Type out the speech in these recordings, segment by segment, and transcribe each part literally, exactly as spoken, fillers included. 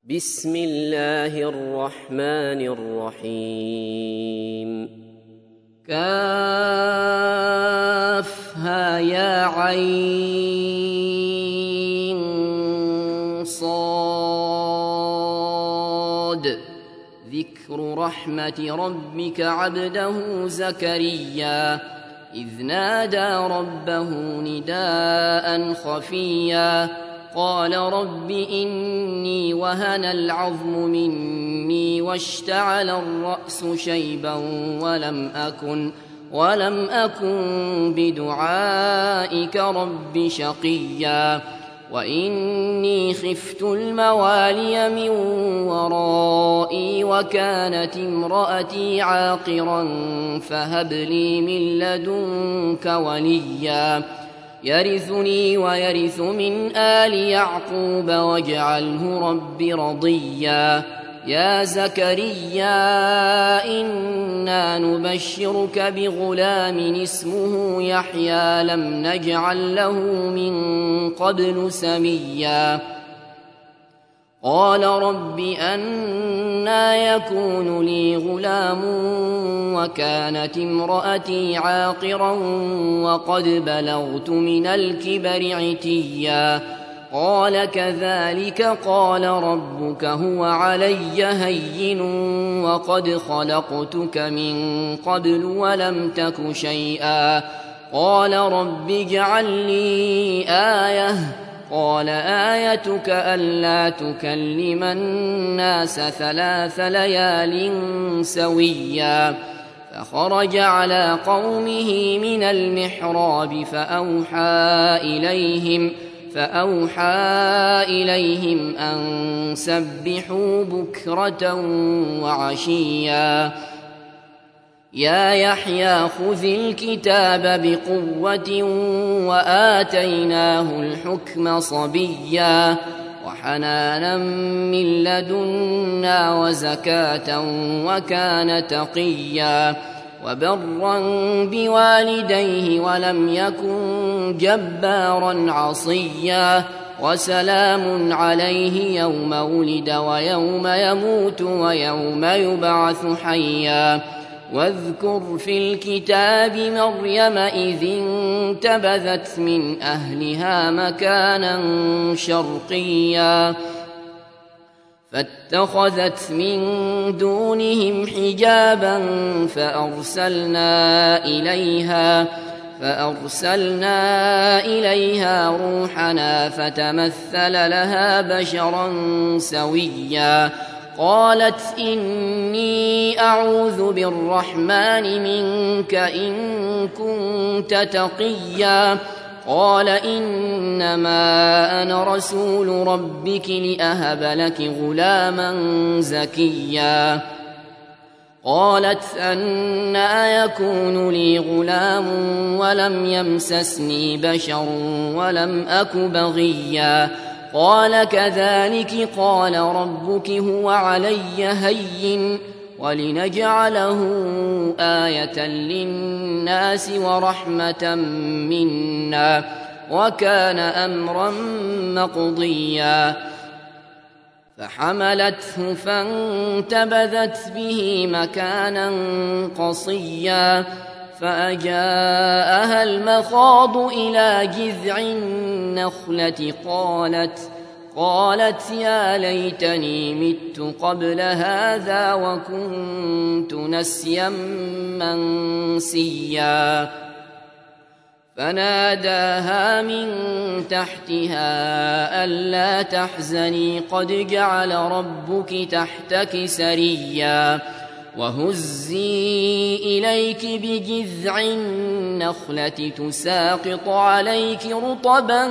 بسم الله الرحمن الرحيم كافها يا عين صاد ذكر رحمة ربك عبده زكريا إذ نادى ربه نداء خفيا قال رب إني وهن العظم مني واشتعل الرأس شيبا ولم أكن ولم أكن بدعائك رب شقيا وإني خفت الموالي من ورائي وكانت امرأتي عاقرا فهب لي من لدنك وليا يرثني ويرث من آل يعقوب واجعله رب رضيا يا زكريا إنا نبشرك بغلام اسمه يحيى لم نجعل له من قبل سميا قال رب أنى يكون لي غلام وكانت امرأتي عاقرا وقد بلغت من الكبر عتيا قال كذلك قال ربك هو علي هين وقد خلقتك من قبل ولم تك شيئا قال رب اجعل لي آية قال آيتك ألا تكلم الناس ثلاث ليال سويا فخرج على قومه من المحراب فأوحى إليهم فأوحى إليهم أن سبحوا بكرة وعشيا يا يحيى خذ الكتاب بقوة وآتيناه الحكم صبيا وحنانا من لدنا وزكاة وكان تقيا وبرا بوالديه ولم يكن جبارا عصيا وسلام عليه يوم ولد ويوم يموت ويوم يبعث حيا واذكر في الكتاب مريم إذ انتبذت من أهلها مكانا شرقيا فاتخذت من دونهم حجابا فأرسلنا إليها فأرسلنا إليها روحنا فتمثل لها بشرا سويا قالت إني أعوذ بالرحمن منك إن كنت تقيا قال إنما أنا رسول ربك لأهب لك غلاما زكيا قالت أنى يكون لي غلام ولم يمسسني بشر ولم أك بغيا قال كذلك قال ربك هو علي هين ولنجعله آية للناس ورحمة منا وكان أمرا مقضيا فحملته فانتبذت به مكانا قصيا فأجاءها المخاض إلى جذع النخلة قالت قالت يا ليتني مت قبل هذا وكنت نسيا منسيا فناداها من تحتها ألا تحزني قد جعل ربك تحتك سريا وهزي إليك بجذع النخلة تساقط عليك رطبا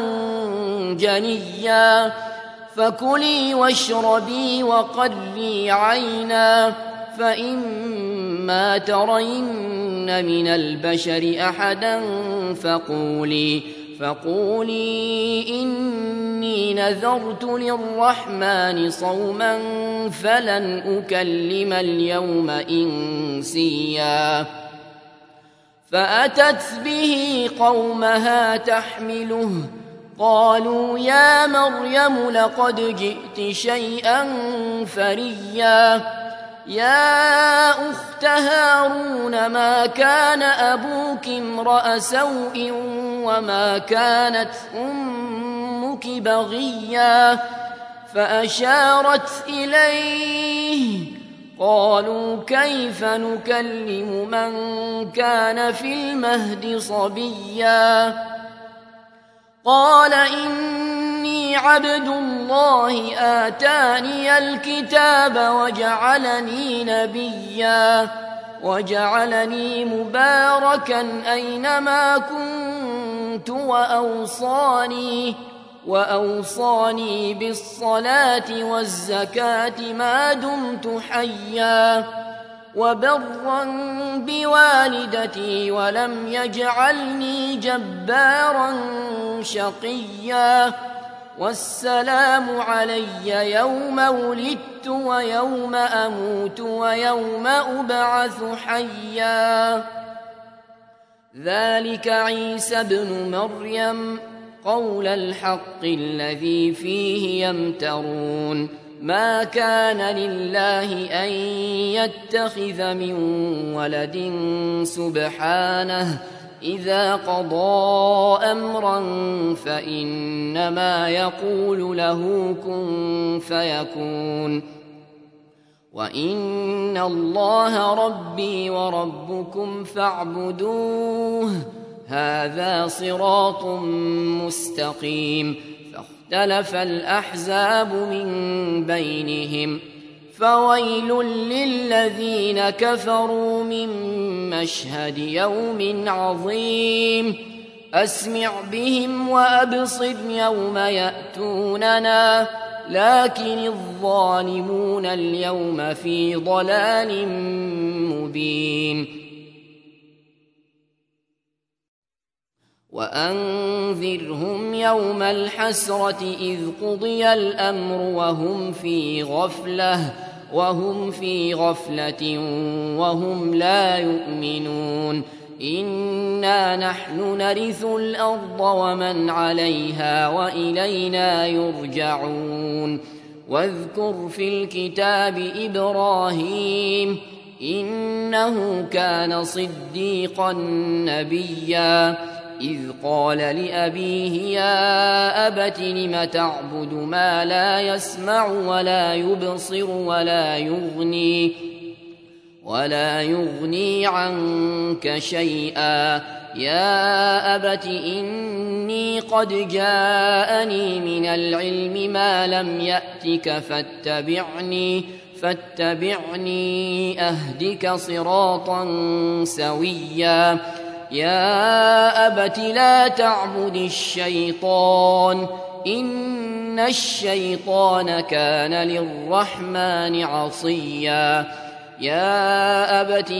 جنيا فكلي واشربي وقري عينا فإما ترين من البشر أحدا فقولي فقولي إني نذرت للرحمن صوما فلن أكلم اليوم إنسيا فأتت به قومها تحمله قالوا يا مريم لقد جئت شيئا فريا يا أخت هارون ما كان أبوك امرأ سوء وما كانت أمك بغيا فأشارت إليه قالوا كيف نكلم من كان في المهد صبيا قال إني عبد الله آتاني الكتاب وجعلني نبيا وجعلني مباركا أينما كنت وأوصاني وأوصاني بالصلاة والزكاة ما دمت حيا وبرا بوالدتي ولم يجعلني جبارا شقيا والسلام علي يوم ولدت ويوم أموت ويوم أبعث حيا ذلك عيسى ابن مريم قول الحق الذي فيه يمترون ما كان لله أن يتخذ من ولد سبحانه إذا قضى أمرا فإنما يقول له كن فيكون وإن الله ربي وربكم فاعبدوه هذا صراط مستقيم فاختلف الأحزاب من بينهم فويل للذين كفروا من مشهد يوم عظيم أسمع بهم وأبصر يوم يأتوننا لكن الظالمون اليوم في ضلال مبين وأنذرهم يوم الحسرة إذ قضي الأمر وهم في غفلة وهم في غفلة وهم لا يؤمنون إنا نحن نرث الأرض ومن عليها وإلينا يرجعون واذكر في الكتاب إبراهيم إنه كان صديقا نبيا إذ قال لأبيه يا أبت لم تعبد ما لا يسمع ولا يبصر ولا يغني ولا يغني عنك شيئا يا أبت إني قد جاءني من العلم ما لم يأتك فاتبعني فاتبعني أهدك صراطا سويا يا أبت لا تعبد الشيطان إن الشيطان كان للرحمن عصيا يا أبت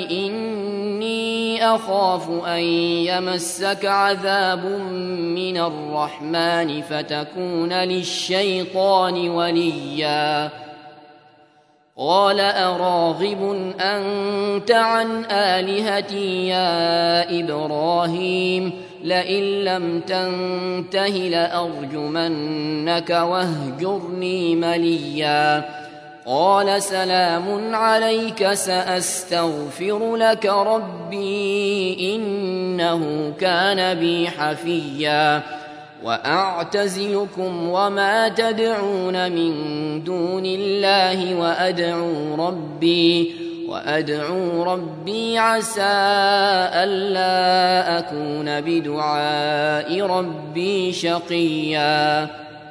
إني أخاف أن يمسك عذاب من الرحمن فتكون للشيطان وليا قال أراغب أنت عن آلهتي يا إبراهيم لئن لم تنته لأرجمنك واهجرني مليا قال سلام عليك سأستغفر لك ربي إنه كان بي حفيا وأعتزلكم وما تدعون من دون الله وأدعو ربي وأدعو ربي عسى ألا أكون بدعاء ربي شقيا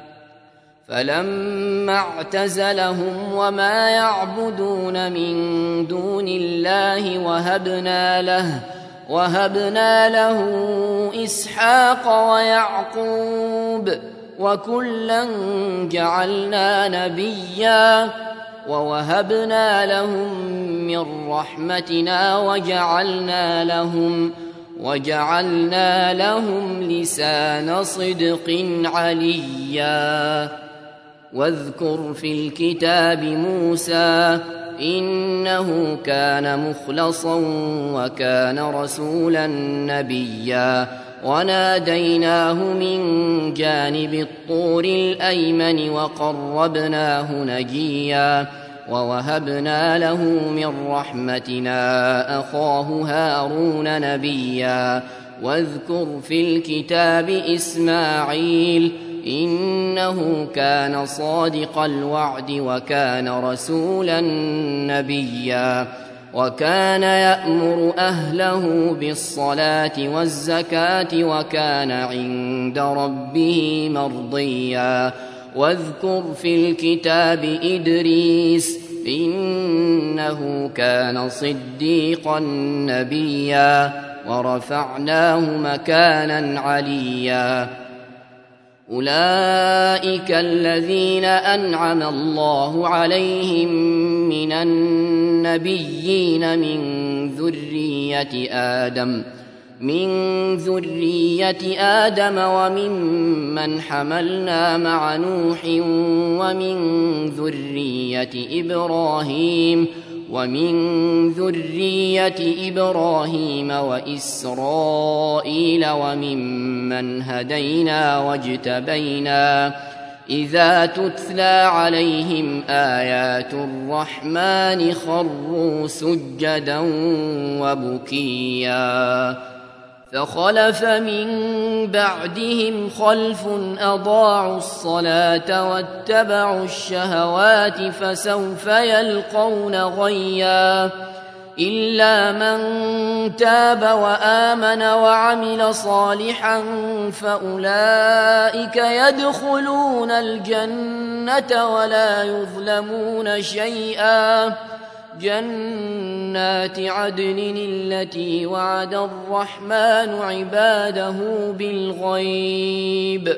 فلما اعتزلهم وما يعبدون من دون الله وهبنا له وهبنا له إسحاق ويعقوب وكلا جعلنا نبيا ووهبنا لهم من رحمتنا وجعلنا لهم وجعلنا لهم لسان صدق عليا واذكر في الكتاب موسى إنه كان مخلصا وكان رسولا نبيا وناديناه من جانب الطور الأيمن وقربناه نجيا ووهبنا له من رحمتنا أخاه هارون نبيا واذكر في الكتاب إسماعيل إنه كان صادق الوعد وكان رسولا نبيا وكان يأمر أهله بالصلاة والزكاة وكان عند ربه مرضيا واذكر في الكتاب إدريس إنه كان صديقا نبيا ورفعناه مكانا عليا أولئك الذين أنعم الله عليهم من النبيين من ذرية آدم من ذرية آدم وممن حملنا مع نوح ومن ذرية إبراهيم ومن ذرية إبراهيم وإسرائيل وممن هدينا واجتبينا إذا تتلى عليهم آيات الرحمن خروا سجدا وبكيا فخلف من بعدهم خلف أضاعوا الصلاة واتبعوا الشهوات فسوف يلقون غيا إلا من تاب وآمن وعمل صالحا فأولئك يدخلون الجنة ولا يظلمون شيئا جنات عدن التي وعد الرحمن عباده بالغيب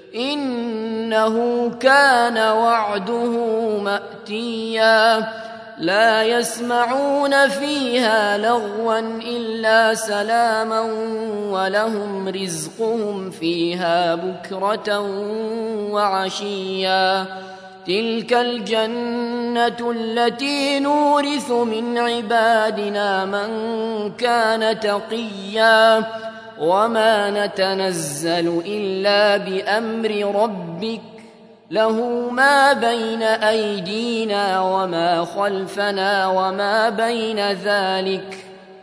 إنه كان وعده مأتيا لا يسمعون فيها لغوا إلا سلاما ولهم رزقهم فيها بكرة وعشيا تلك الجنة التي نورث من عبادنا من كان تقيا وما نتنزل إلا بأمر ربك له ما بين أيدينا وما خلفنا وما بين ذلك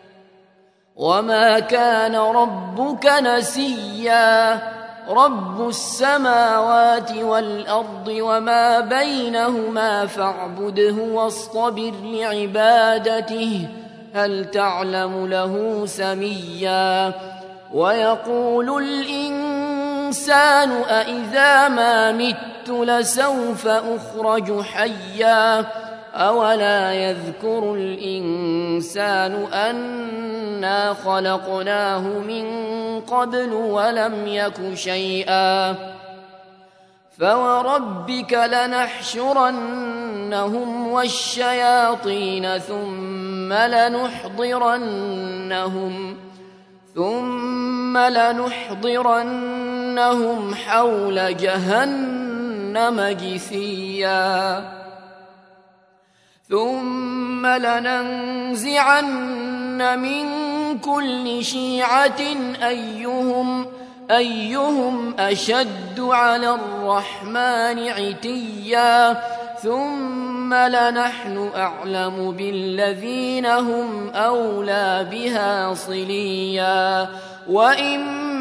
وما كان ربك نسيا رب السماوات والأرض وما بينهما فاعبده واصطبر لعبادته هل تعلم له سميا ويقول الإنسان أإذا ما مت لسوف أخرج حيا أولا يذكر الإنسان أنا خلقناه من قبل ولم يك شيئا فوربك لنحشرنهم والشياطين ثم لنحضرنهم ثم لنحضرنهم حول جهنم جثيا ثم لننزعن من كل شيعة أيهم أيهم أشد على الرحمن عتيا ثم لنحن أعلم بالذين هم أولى بها صليا وإن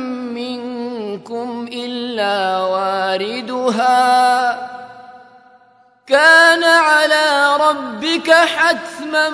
منكم إلا واردها كان على ربك حتما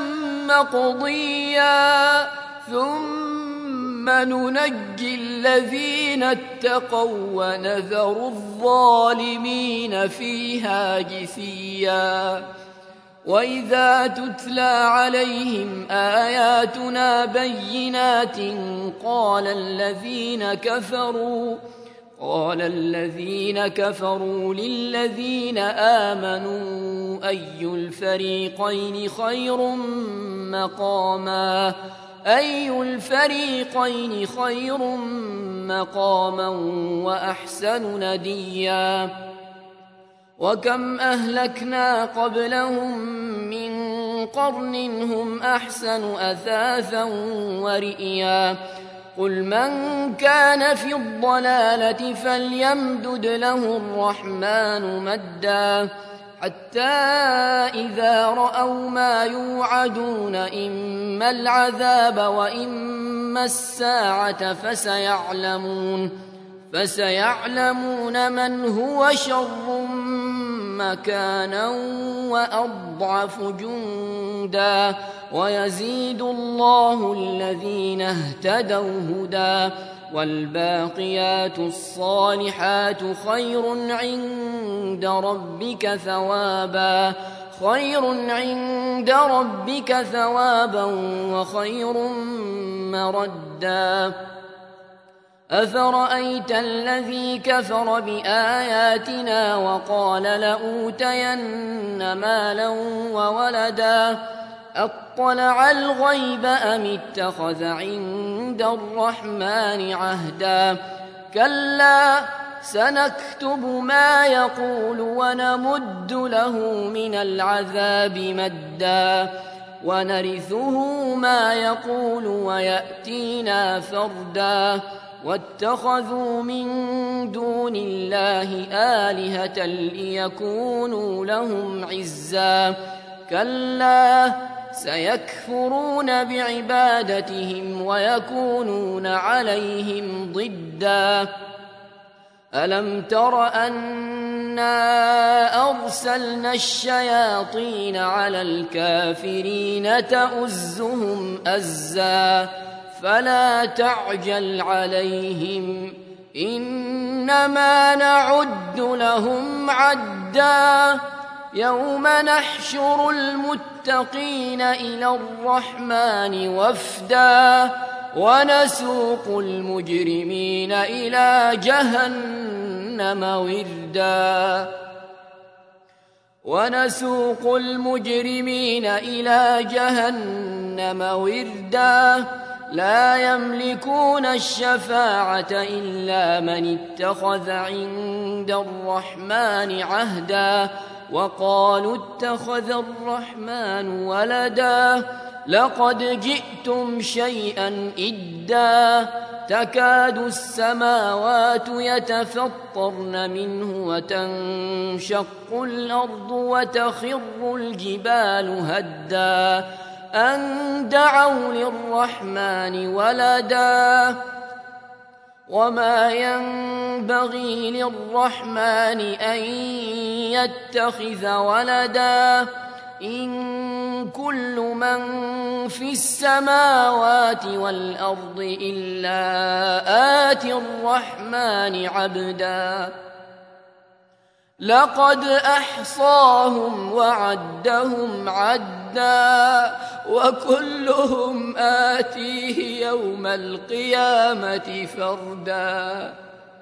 مقضيا ثم ننجي الذين اتقوا ونذر الظالمين فيها جثيا وإذا تتلى عليهم آياتنا بينات قال الذين كفروا قال الذين كفروا للذين آمنوا أي الفريقين خير مقاما أي الفريقين خير مقاما وأحسن نديا وكم أهلكنا قبلهم من قرن هم أحسن أثاثا ورئيا قل من كان في الضلالة فليمدد له الرحمن مدا حتى إذا رأوا ما يوعدون إما العذاب وإما الساعة فسيعلمون فسيعلمون من هو شر مكانا وأضعف جندا ويزيد الله الذين اهتدوا هدى والباقيات الصالحات خير عند ربك ثوابا خير عند ربك ثوابا وخير مردا أفرأيت الذي كفر بآياتنا وقال لأوتين مالا وولدا أطلع الغيب أم اتخذ عند الرحمن عهدا كلا سنكتب ما يقول ونمد له من العذاب مدا ونرثه ما يقول ويأتينا فردا واتخذوا من دون الله آلهة ليكونوا لهم عزا كلا سيكفرون بعبادتهم ويكونون عليهم ضدا ألم تر أنا أرسلنا الشياطين على الكافرين تؤزهم أزا فلا تعجل عليهم إنما نعد لهم عدا يوم نحشر المتقين إلى الرحمن وفدا ونسوق المجرمين إلى جهنم وردا ونسوق المجرمين إلى جهنم وردا لا يملكون الشفاعة إلا من اتخذ عند الرحمن عهدا وقالوا اتخذ الرحمن ولدا لقد جئتم شيئا إدا تكاد السماوات يتفطرن منه وتنشق الأرض وتخر الجبال هدا أن دعوا للرحمن ولدا وما ينبغي للرحمن أن يتخذ ولدا إن كل من في السماوات والأرض إلا آتي الرحمن عبدا لقد أحصاهم وعدهم عدا وكلهم آتيه يوم القيامة فردا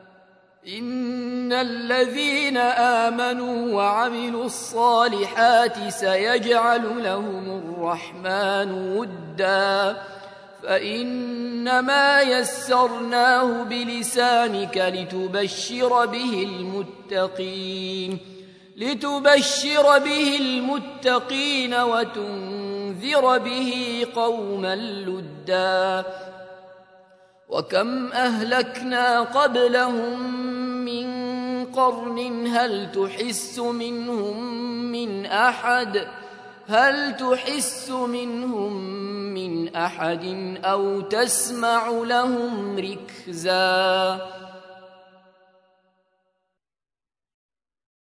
إن الذين آمنوا وعملوا الصالحات سيجعل لهم الرحمن ودا فإنما يسرناه بلسانك لتبشر به المتقين لتبشر به المتقين وتنذر به قوما لدا وكم أهلكنا قبلهم من قرن هل تحس منهم من أحد هل تحس منهم من أحد أو تسمع لهم ركزا